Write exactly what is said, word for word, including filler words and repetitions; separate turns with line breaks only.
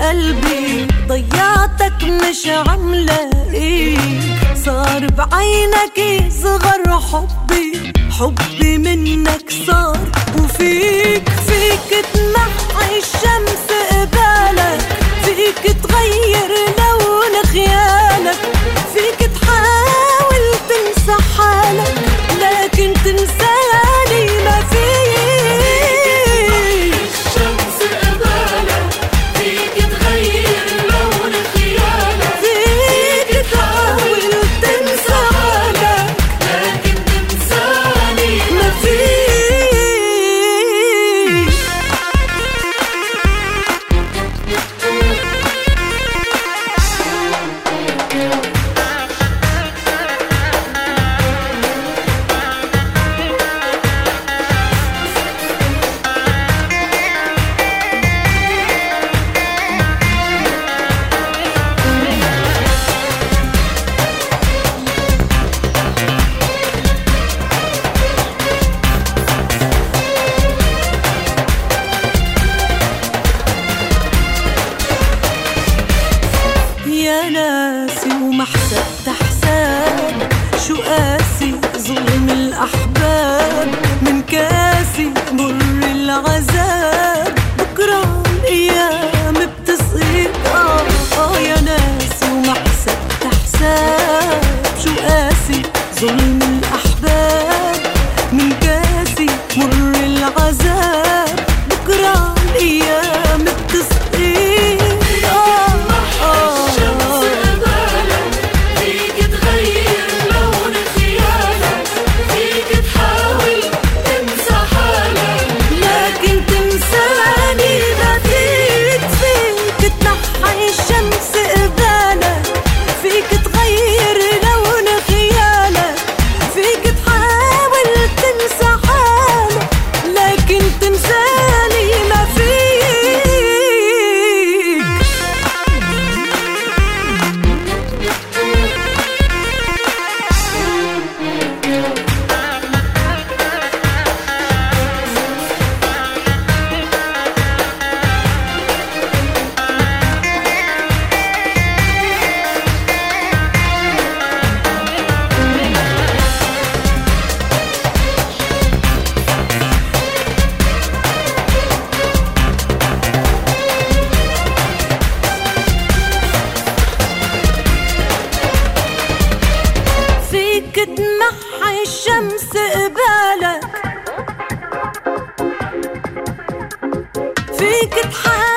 قلبي ضيعتك مش عم لاقيك، صار بعينك صغر حبي، حبي منك صار وفيك. فيك تمحي الشمس قبالك، فيك تغير لون خيالك، فيك تحاول تنسى حالك لكن تنساني ما فيك.
الشمس قبالك، فيك تغير لون خيالك،
فيك تحاول تنسى حالك
لكن تنساني
ما فيك. يا ناسي وما حسبت حساب، شو قاسي ظلم الأحباب، من كاسي مر العذاب، بكرة الأيام بتصيب. آه آه يا ناسي وما حسبت حساب، شو قاسي ظلم الأحباب، من كاسي مر العذاب، بكرة الأيام بتصيب. فيك تمحي الشمس قبالك، فيك تحاول